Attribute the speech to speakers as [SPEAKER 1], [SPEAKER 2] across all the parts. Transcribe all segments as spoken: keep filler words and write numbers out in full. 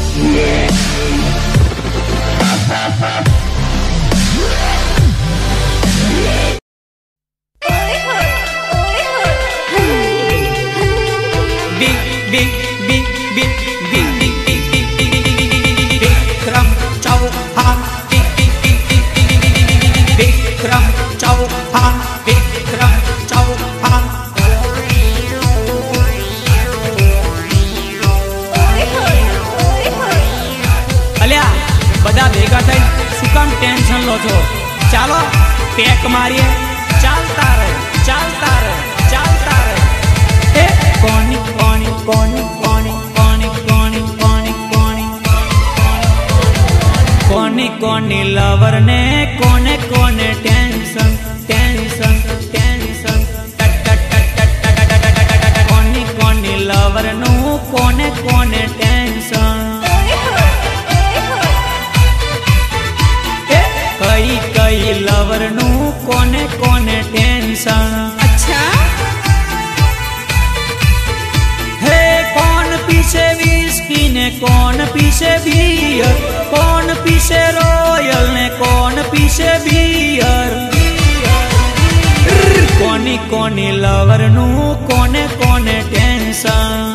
[SPEAKER 1] चलो पैक मारिए, चलता रहे चलता रहे चलता रहे। कोनी कोनी कोनी कोनी कोनी कोनी कोनी कोनी कोनी कोनी लवर ने कोने कोने टेंशन टेंशन टेंशन कोनी कोनी लवर नु कोने कोने टेंशन। कई कई लवर नु कोने कोने टेंशन।
[SPEAKER 2] अच्छा
[SPEAKER 1] हे कौन पीछे विस्की ने कौन पीछे बियर, कौन पीछे रॉयल ने कौन पीछे बियर। कोनी कोनी लवर नु कोने कोने टेंशन।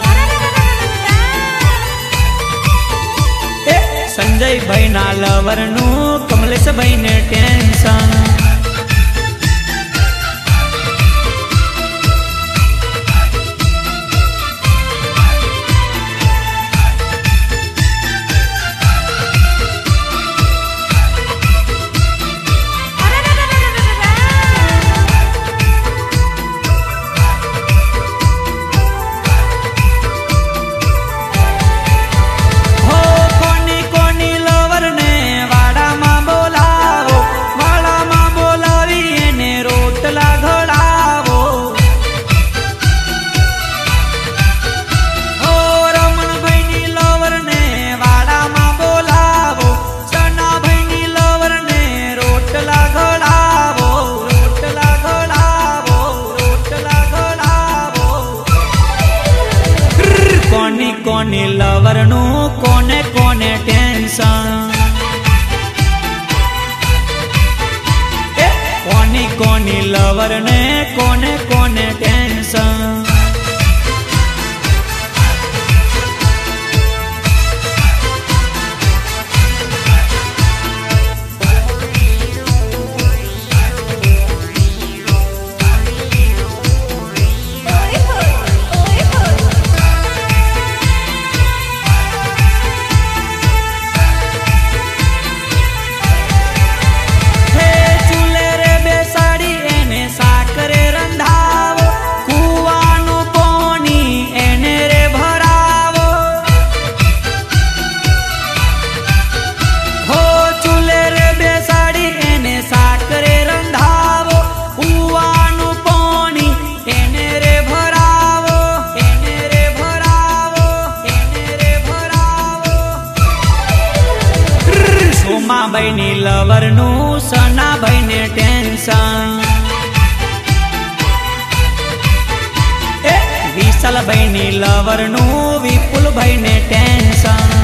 [SPEAKER 1] संजय भाई ना लवर नु कमलेश भाई ने टेंशन। कोनी लवर नु कोने कोने टेंशन। कोनी कोनी लवर ने कोने कोने टेंशन। भाई नी लवर नु सना भाई ने टेंशन। विशाल भाई नी लवर नु विपुल भाई ने टेंशन।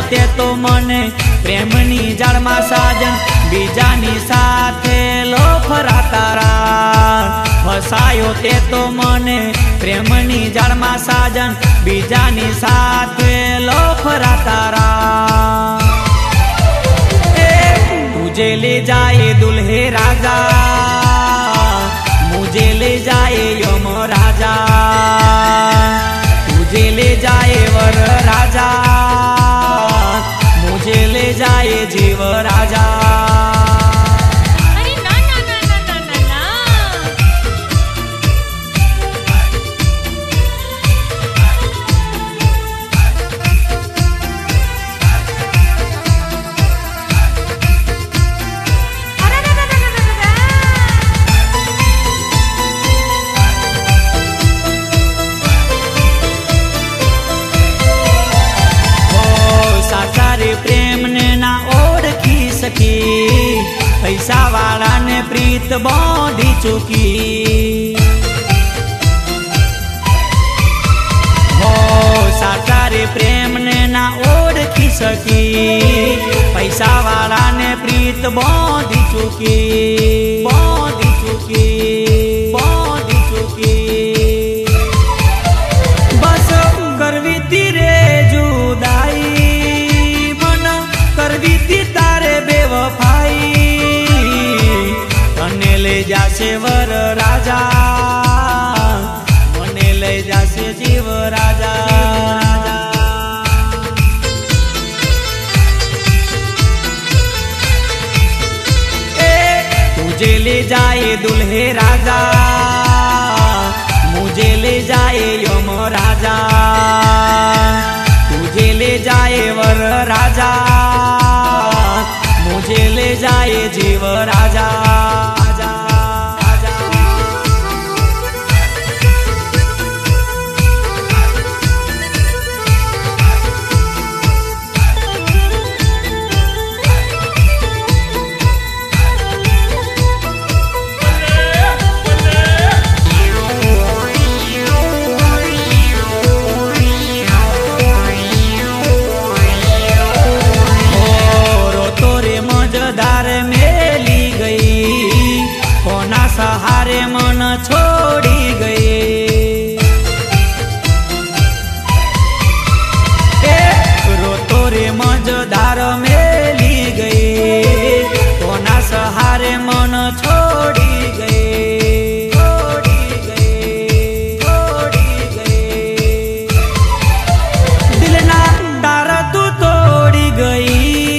[SPEAKER 1] તે તો મને પ્રેમની જાળમાં સાજન બીજાની સાથે લોફરા તારા ફસાયો તે તો મને પ્રેમની જાળમાં સાજન બીજાની સાથે લોફરા તારા तुझे ले जाए दुल्हे राजा मुझे ले जाए यम राजा तुझे ले जाए वर राजा मुझे ले जाए जीव राजा।
[SPEAKER 2] अरे ना ना ना ना ना ना ना
[SPEAKER 1] प्रेम ने ना ओळखी सकी पैसा वाला ने प्रीत बांधी चुकी हो साचा रे प्रेम ने ना ओळखी सकी पैसा वाला ने प्रीत बांधी चुकी बांधी चुकी बांधी चुकी बस करवी तीरे जुदाई करवी थी तारे बेवफाई तने ले जासे वर राजा मने ले जासे जीव राजा। ए तुझे ले जाए दुल्हे राजा मुझे ले जाए यम राजा तुझे ले जाए वर राजा मुझे ले जाए जीव राजा। राजा, राजा। मजदार मेली गई कोना सहारे मन छोड़ी गई ए रोतो रे मजदार मेली गई कोना सहारे मन छोड़ी गई छोड़ी गई छोड़ी गई दिल ना तारा तू तोड़ी गई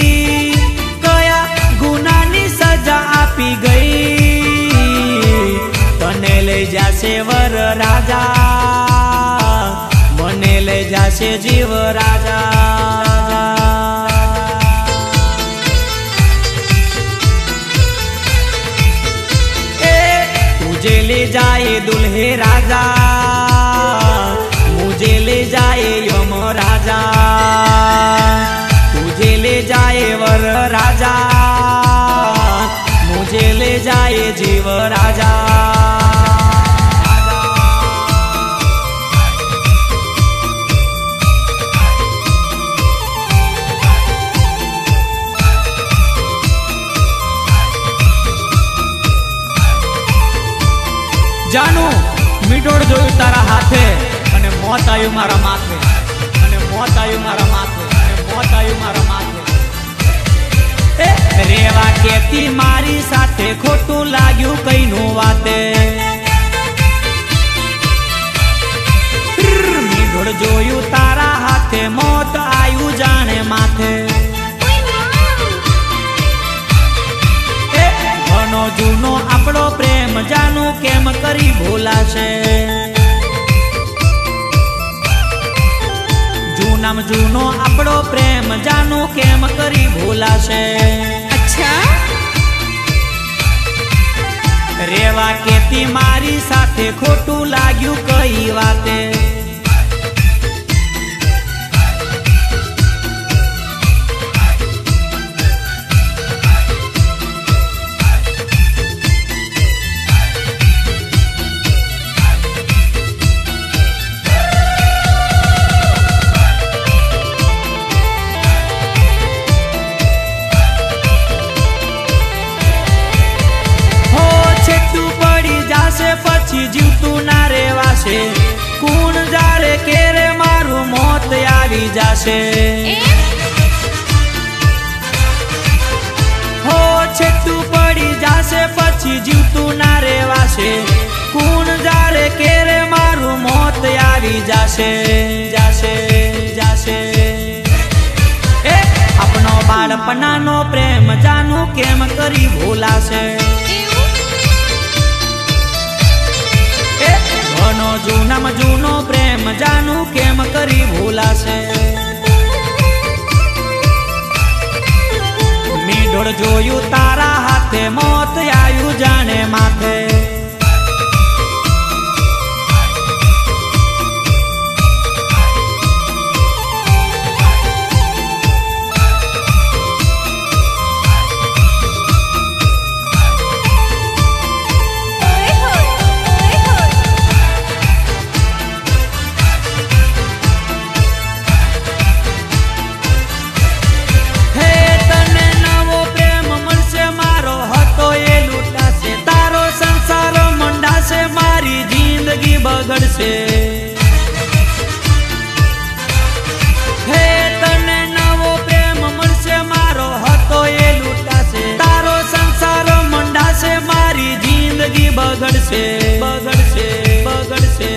[SPEAKER 1] पी गई तने ले जासे वर राजा मने ले जासे जीव राजा। ए तुझे ले जाए दुल्हे राजा मुझे ले जाए यम राजा तुझे ले जाए वर राजा मुझे ले जाए जीव राजा। जानू मीठोड़ जोयु तारा हाथे अने मौत आयु मारा माथे अने मौत आयु मारा माथे अने मौत आयु मारा माथे रेवा केती मारी साथे खोटू लाग्यू कईनु वाते मीठोड़ जोयु तारा हाथे मौत आयु जाने माथे घणो जूनो आपड़ो प्रेम जानू केम करी भूलाशे जूनाम जूनो आपड़ो प्रेम जानू केम करी भूलाशे।
[SPEAKER 2] अच्छा
[SPEAKER 1] रेवा केती मारी साथे खोटू लाग्यू कई वाते जाशे।
[SPEAKER 2] એમ
[SPEAKER 1] हो छेटू पड़ी जाशे पछी जीवतू ना रेवाशे। कूण जारे केरे मारू मौत आवी जाशे जाशे जाशे। ए अपनो बाळपणानो प्रेम जानू केम करी भूलाशे।
[SPEAKER 2] એવું
[SPEAKER 1] ए घणो जूनाम जूनो प्रेम जानू केम करी भूलाशे। मीढोळ जोयू तारा हाथे मौत आयु जाने माथे।
[SPEAKER 2] ઓય હોય ઓય હોય
[SPEAKER 1] हे तने नवो प्रेम मळशे मारो हतो ए लूटाशे। तारो संसार मंडाशे मारी जिंदगी बगड़शे। हे तने नवो प्रेम मळशे मारो हतो ए लूटाशे। तारो संसार मंडाशे मारी जिंदगी बगड़शे बगड़शे बगड़शे।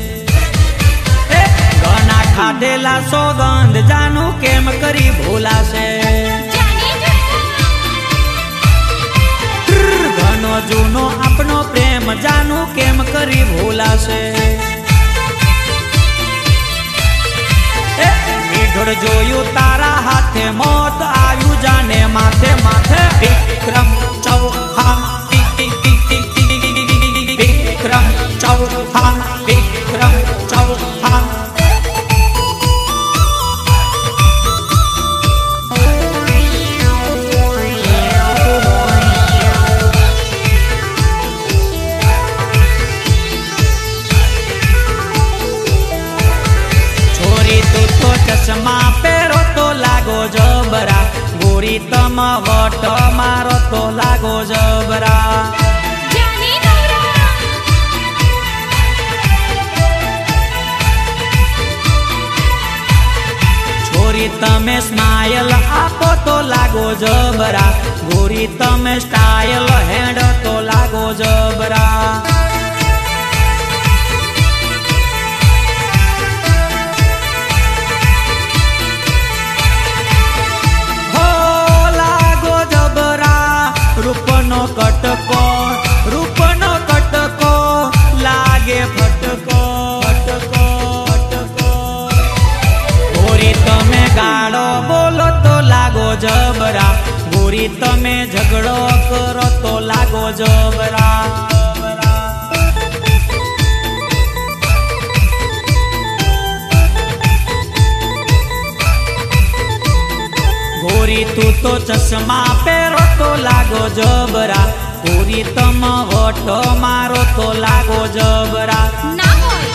[SPEAKER 1] ए घना खाधेला सोगंद जानू केम करी भूलाशे।
[SPEAKER 2] જાની
[SPEAKER 1] घनो जूनो अपनो प्रेम जानू केम करी भूलाशे। ए मीढोळ जोयू तारा हाथे मौत आयु जाने माथे माथे। विक्रम चौहान विक्रम चौहान विक्रम चौहान। छोरी तू तो चश्मा पेरो तो लागो जबरा। गोरी तम वट मारो तो लागो जबरा।
[SPEAKER 2] જાની નવરા
[SPEAKER 1] छोरी तमे स्माइल आपो तो लागो जबरा। गोरी तमे स्टाइल हेड तो लागो जबरा। हो लागो जबरा रूपनो कटको रूपनो कटको लागे फटको फटको फटको। गोरी तमे गाड़ो बोलो तो लागो जबरा। गोरी तमे झगड़ो करो तो लागो जबरा। गोरी तू तो चश्मा पेरो तो लागो जबरा। गोरी तम वट मारो तो लागो जबरा।
[SPEAKER 2] ના હોય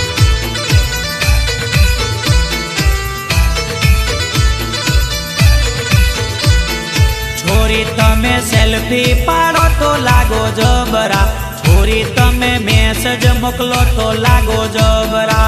[SPEAKER 1] छोरी तमे सेल्फी पाड़ो तो लागो जबरा। छोरी तमे मैसेज मोकलो तो लागो जबरा।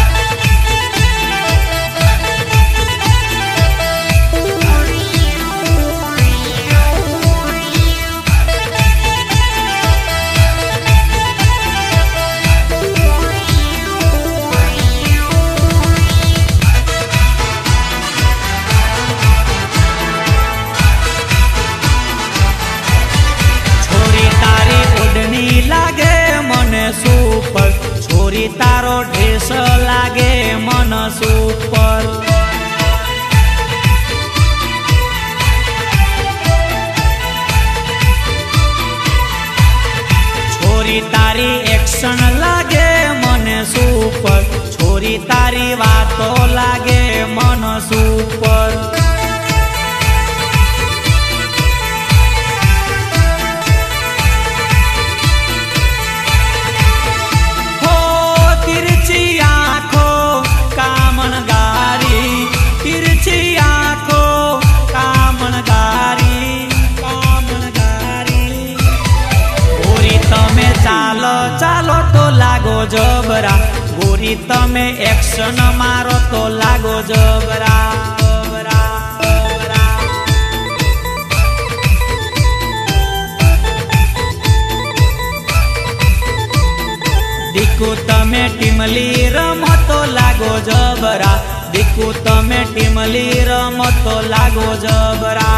[SPEAKER 1] छोरी तारी ओढ़नी लागे मने सुपर। छोरी तारो ड्रेस लागे मन सुपर। छोरी तारी एक्शन लागे मने सुपर। छोरी तारी वातो लागे मन सुपर। हो तिरछी आँखों कामन गारी। तिरछी आँखों कामन गारी कामन गारी। गोरी तमे चालो चालो तो लागो जबरा। गोरी तमे एक्शन मारो तो लागो जबरा। जबरा। दीकू तमे टीमली रमो तो लागो जबरा।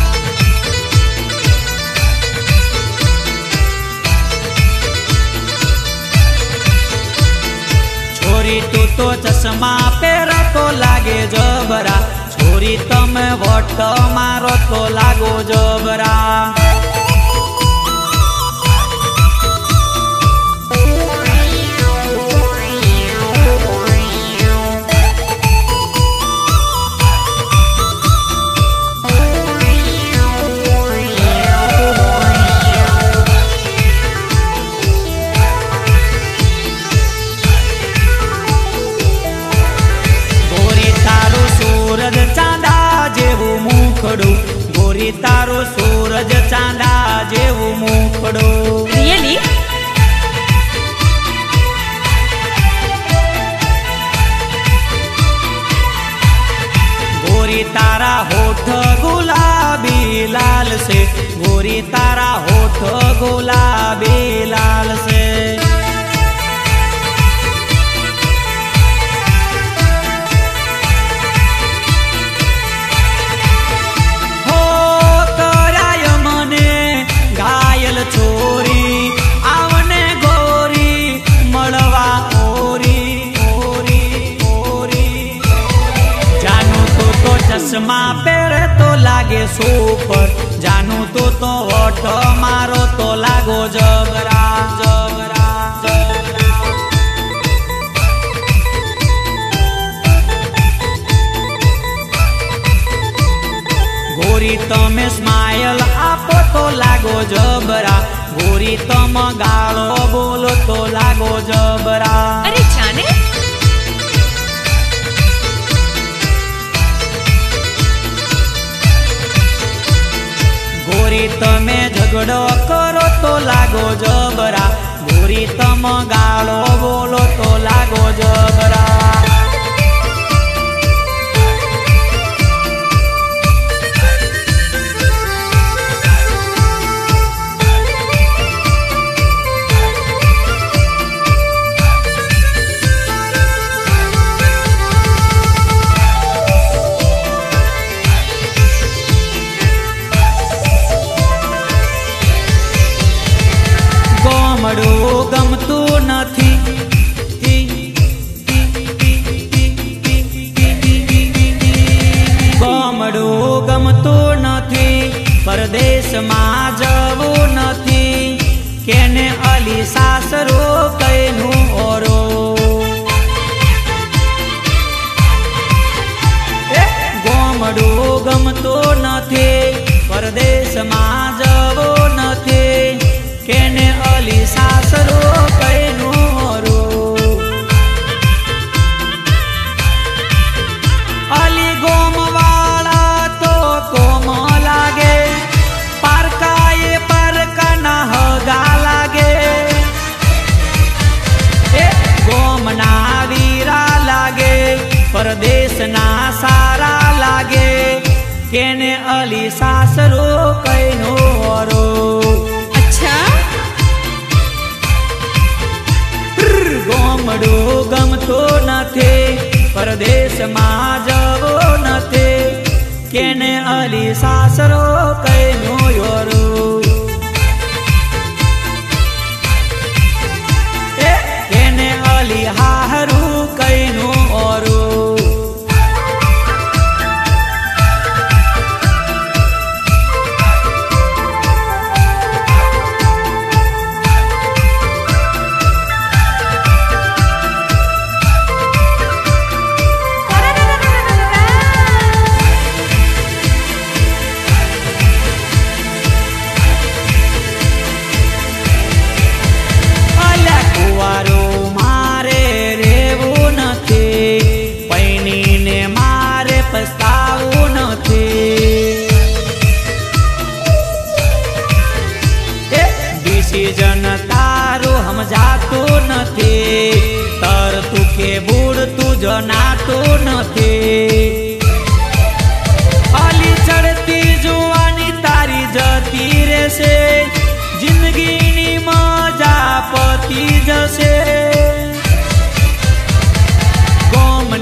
[SPEAKER 1] छोरी तू तो चश्मा पेर तो लागे जबरा। छोरी तमे वोट मारो तो लागो जबरा। गोरी तारो सूरज चांदा जेवू मुखड़ो।
[SPEAKER 2] रियली?
[SPEAKER 1] गोरी तारा होठ गुलाबी लाल से। गोरी तारा होठ गुलाबी लाल से। छोरी आवने गोरी मड़वा ओरी ओरी ओरी। जानू तो तो चश्मा पेरे तो लागे सुपर। जानू तो तो वोट मारो तो लागो जबरा जबरा जबरा। गोरी तमे स्माइल आपो तो लागो जबरा। गोरी तम गालो बोलो तो लागो जबरा।
[SPEAKER 2] अरे जाने?
[SPEAKER 1] गोरी तमे झगड़ो करो तो लागो जबरा। गोरी तम गालो बोलो तो लागो जबरा। गमतू नथी गमड़ू गमतू नथी। परदेश में जवू नथी। केने अली सासरो कैनु ओरो। गमड़ू गमतू नथी। परदेश में जवू नथी। केने अली सासरो कैनु ओरो। अली गोमवाला तो कोम लागे। पारकाए परका न हगा लागे। ए गोम ना वीरा लागे। परदेश ना सारा लागे। केने अली सासरो कैनु ओरो। गोमड़ू गमतो नथे। परदेश में जवो नथे। केने अली सासरो कैनु ओरो। केने अली हाहरू कैनु ओरो। जनातो नथी। अली चढ़ती जुआनी तारी जती रे से। जिंदगी नी मजा पती जसे। गोम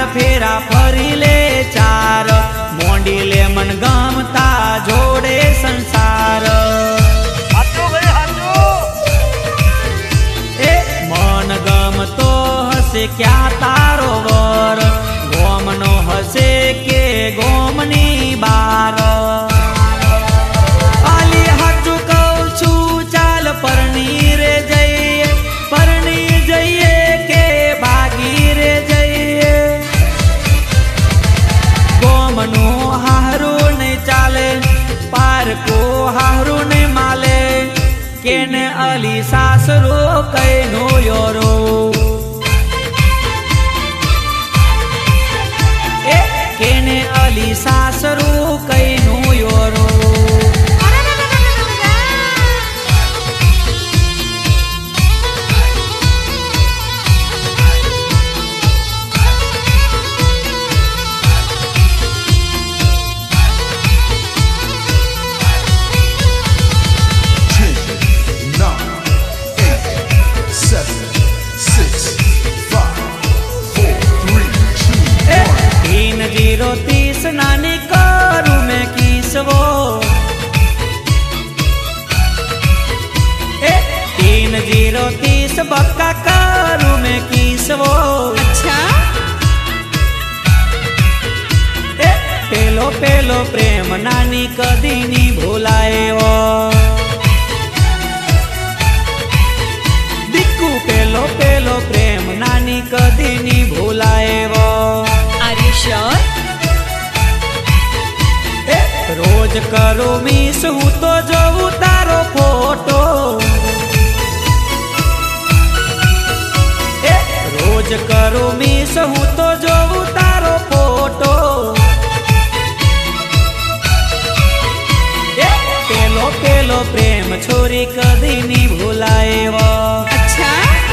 [SPEAKER 1] फेरा फरी ले चार मोंडी ले मन गमता जोड़े संसार ए मन गमतो हसे क्या तारो वर गोमनो हसे के गोमनी बार आली हाथू कहू छू चाल परनी रे जइए परनी जइए के भागी रे जइए गोमनो हारू नहीं चाले पार को हारू नहीं माले केने अली सासरो कैनो योरो ए केने अली सासरो कैनो योरो जीरो तीस नानी करू में किसवो ए तीन जीरो तीस बक्का करू में किसवो
[SPEAKER 2] अच्छा
[SPEAKER 1] ए पेलो पेलो प्रेम नानी कदी नी भूलाए वो दिक्कू पेलो पेलो प्रेम नानी कदी नी भूलाए वो
[SPEAKER 2] श्योर
[SPEAKER 1] रोज करो मिस हूँ तो जो उतारो फोटो ए रोज करो मिस हूँ तो जो उतारो फोटो ए पेलो पेलो प्रेम छोरी कदी नहीं भूलाए वो
[SPEAKER 2] अच्छा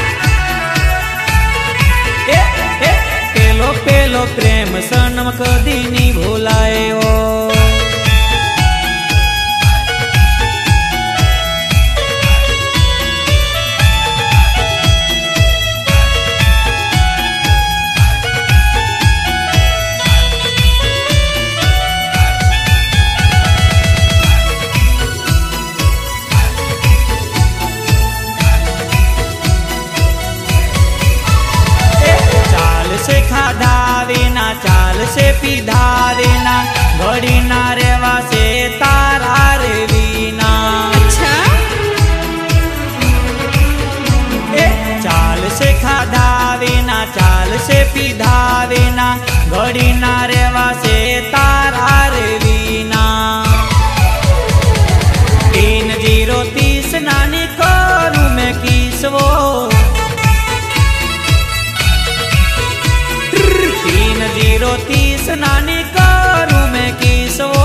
[SPEAKER 1] ए ए पेलो पेलो प्रेम सनम कदी नहीं भूलाए वो से खाधावे ना चाल से पीधावे ना घड़ी ना रेवा से तारा रे वीना
[SPEAKER 2] अच्छा
[SPEAKER 1] ए चाल से खाधावे ना चाल से पीधावे ना घड़ी ना रेवा से तारा रे वीना तीन जीरो तीस नानी करू में किसवो तीन जीरो तीस नानी करू में किसवो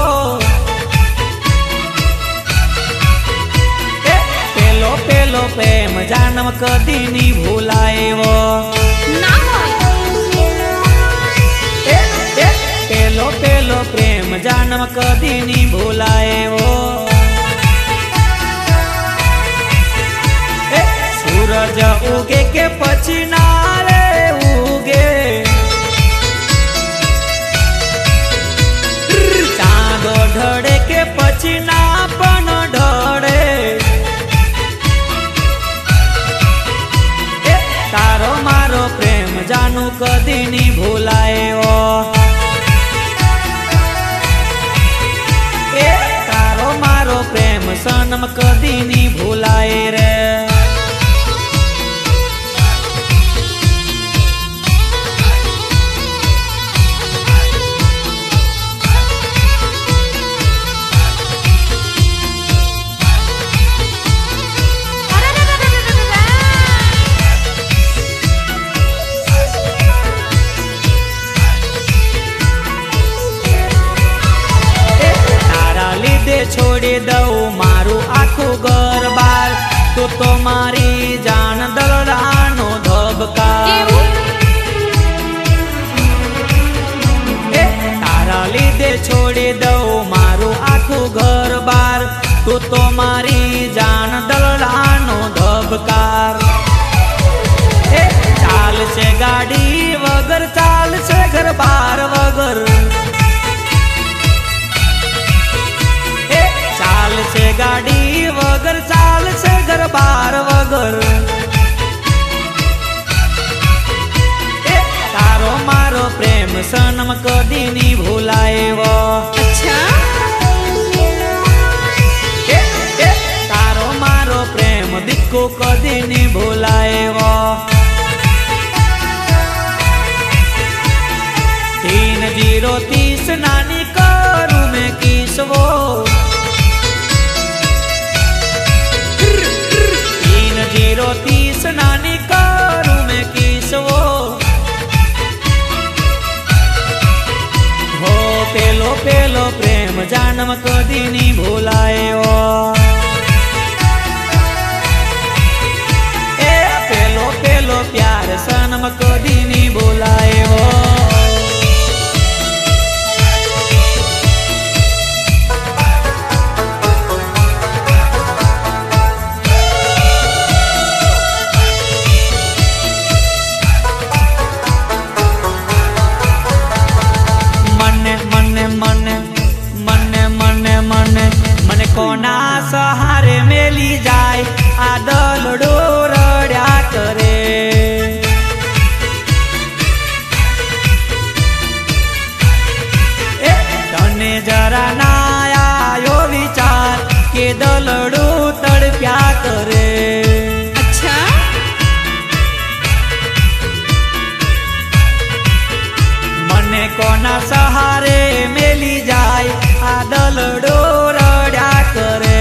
[SPEAKER 1] ए पेलो पेलो प्रेम जानम कदी नी भूलाए वो
[SPEAKER 2] ना
[SPEAKER 1] ए ए पेलो पेलो प्रेम जानम कदी नी भूलाए वो ए सूरज उगे के पछी नारे उगे ढड़े के पछी ना पण ढड़े ए तारो मारो प्रेम जानू कदी नी भूलाए वो ए तारो मारो प्रेम सनम कदी नी भूलाए रे छोड़ी दऊ मारू आखू घर बार तो तो मारी जान दलरानो धबकार ए तारा लीधे छोड़ी दऊ मारू आखू घर बार तो तो मारी जान दलरानो धबकार ए चाल से गाड़ी वगर चाल से घर सनम कदी नी भूलाएवो।
[SPEAKER 2] अच्छा
[SPEAKER 1] ए, ए, तारो मारो प्रेम दिक्को कदी नी भूलाएवो। तीन जीरो तीस नानी करू में किसवो। तीन जीरो तीस नानी करू में किसवो। हो पेलो पेलो प्रेम जानम कदी नी भूलाएवो। ए पेलो पेलो प्यार सनम कदी नी भूलाएवो। कोना सहारे मेली जाए आ दलडो रड्या करे। ए तने जरा ना आयो विचार के दलडो तड़प्या करे।
[SPEAKER 2] अच्छा
[SPEAKER 1] मने कोना सहारे मेली जाए आ दलडो रड्या करे।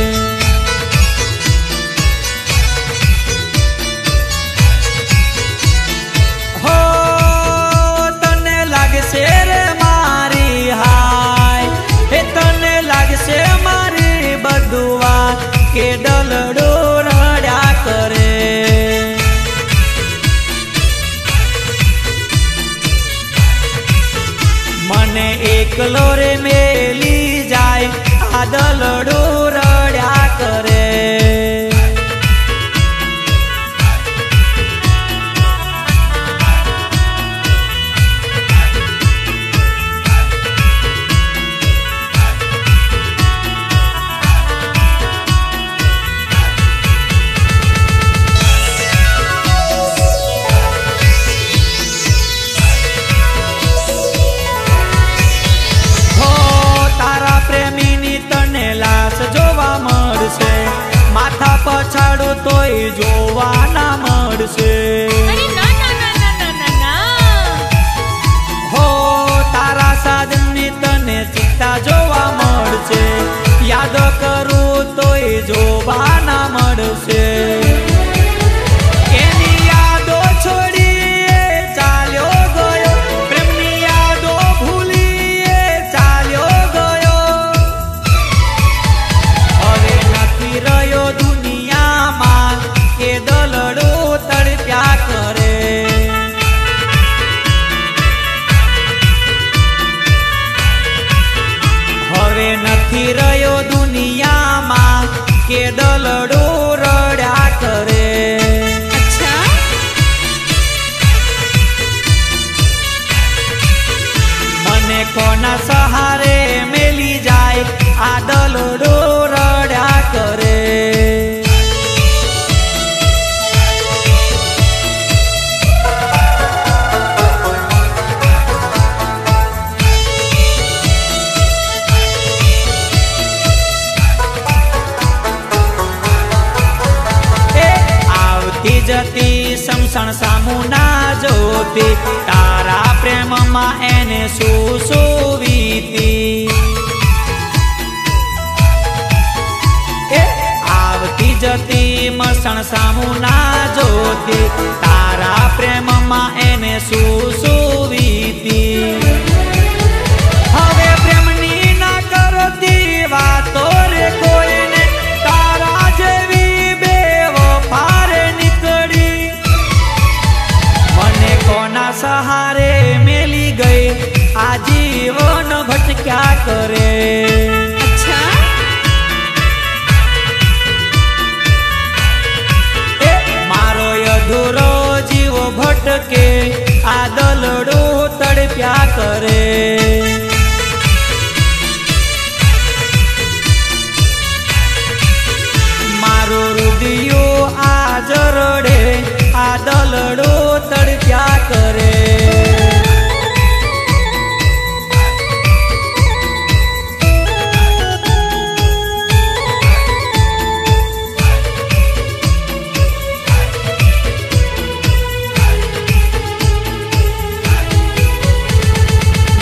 [SPEAKER 1] हो तने लागे से रे मारी हाय। हे तने लागे से मारी बदुआ के दलडो रड्या करे। मने एकलो रे मेली जाए आ दलडो रड्या करे। माथा पछाड़ो तोय जोवा ना मळशे।
[SPEAKER 2] अरे ना ना ना ना ना ना ना।
[SPEAKER 1] हो तारा साजनी तने चित्ता जोवा मळशे। याद करू तोय जोवा ना मळशे। एनी यादो छोड़ी चाल्यो गयो। प्रेमनी यादो भूली चाल्यो गयो। हवे नथी रह्यो दुनिया मां के दलडो तड़प्या करे। हवे नथी रह्यो दुनिया मां के दलडो रड्या करे।
[SPEAKER 2] अच्छा
[SPEAKER 1] मने कोना सहारे मेली जाए आ दलडो रड्या करे। जती समसण सामू ना जोती तारा प्रेम मा एने सुसुवीती। ए आवती जती मसण सामू ना जोती तारा प्रेम मा एने सुसुवीती। हवे प्रेमनी ना करती वातो रे कोईने तारा जेवी बेवफा रे निकड़ी। मने कोना सहारे मेली गई आजीवन भटक्या करे।
[SPEAKER 2] अच्छा
[SPEAKER 1] ए मारो अधूरो जीव भटके आ दलडो तड़प्या करे। मारो रुदियो आज रडे आ दलडो तड़प्या करे।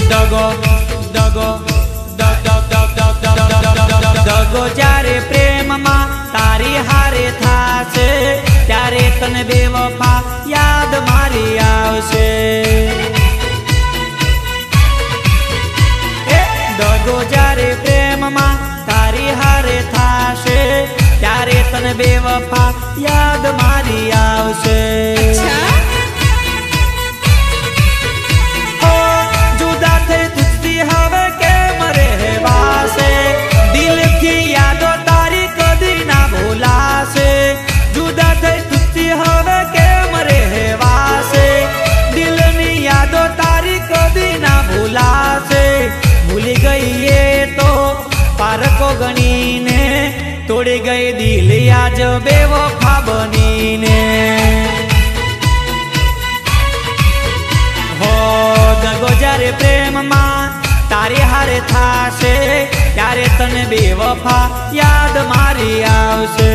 [SPEAKER 1] दगो दगो दगो जारे प्रेम मां तारी हारे थाशे त्यारे तने बेवफा याद मारी आवशे। दगो जारे प्रेम मां तारी हारे थाशे त्यारे तने बेवफा याद मारी आवशे।
[SPEAKER 2] अच्छा
[SPEAKER 1] पारको गणीने तोड़ी गई दिल आज बेवफा बनीने। हो दगो जारे प्रेम मां तारी हारे थाशे त्यारे तने बेवफा याद मारी आवशे।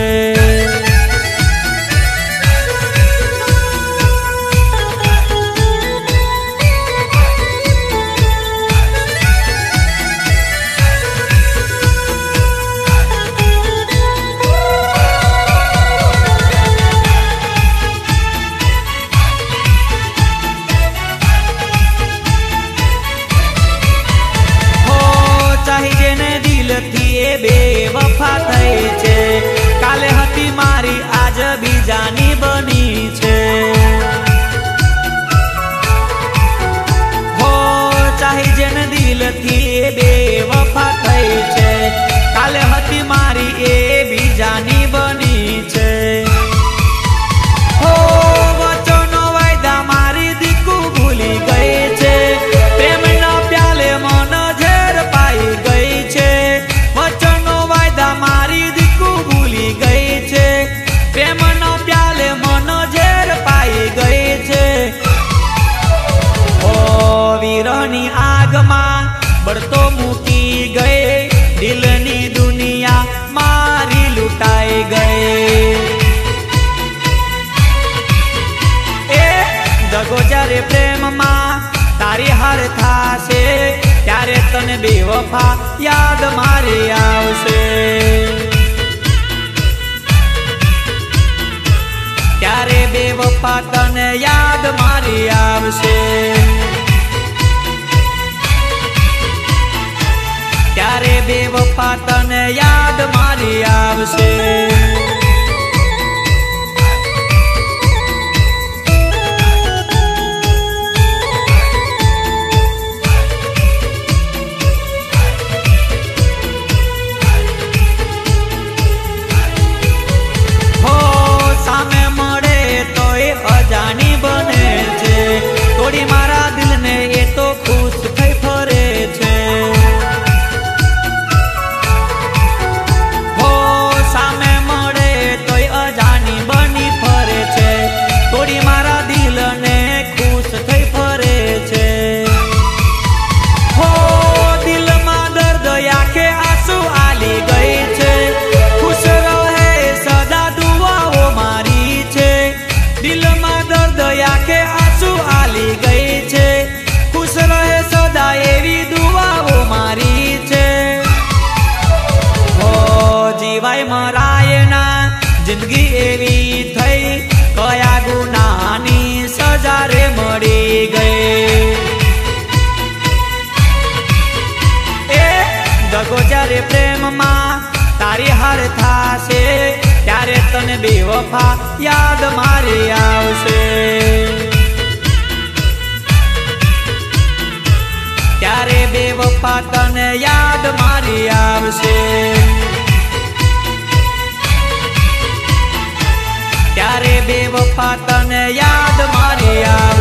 [SPEAKER 1] बेवफा थई छे काले हती मारी आज बीजानी बनी छे। हो चाहे जेन दिल थी बेवफा थई छे काले हती मारी ए बीजानी बनी छे। हो वचनो वायदा मारी दीकू भूली गई छे प्रेम न प्याले मन झेर पाई गई छे। मारी दीकू भूली गई छे प्रेम न प्याले मन झेर पाई गई छे। ओ वीरनी आग मां बढ़तो मूकी गए दिलनी दुनिया मारी लुटाई गए। ए दगो जारे प्रेम मां तारी हार थाशे त्यारे तने बेवफा याद मारी आवशे। त्यारे बेवफा तने याद मारी आवशे। त्यारे बेवफा तने याद मारी आवशे। अजानी बने छे तोड़ी मारा दिल ने ये तो खुश थई फरे छे। हो सामे मळे तोय अजानी बनी फरे छे तोड़ी मारा दिल ने खुश थई फरे छे। हो दिल मां दर्द आंखे आंसू आली गई छे खुश रहे सदा दुआओ मारी छे। दिल मां दर्द आंखे आंसू आली गई छे खुश रहे सदा एवी दुआओ मारी छे। हो जीवाय मराय ना जिंदगी एवी थई कया गुनानी सजा रे मળી गई। ए दगो जारे प्रेम मां तारी हार थाशे त्यारे तने बेवफा याद मारी आवशे। त्यारे बेवफा तने याद मारी आवशे। त्यारे बेवफा तने याद मारी आवशे।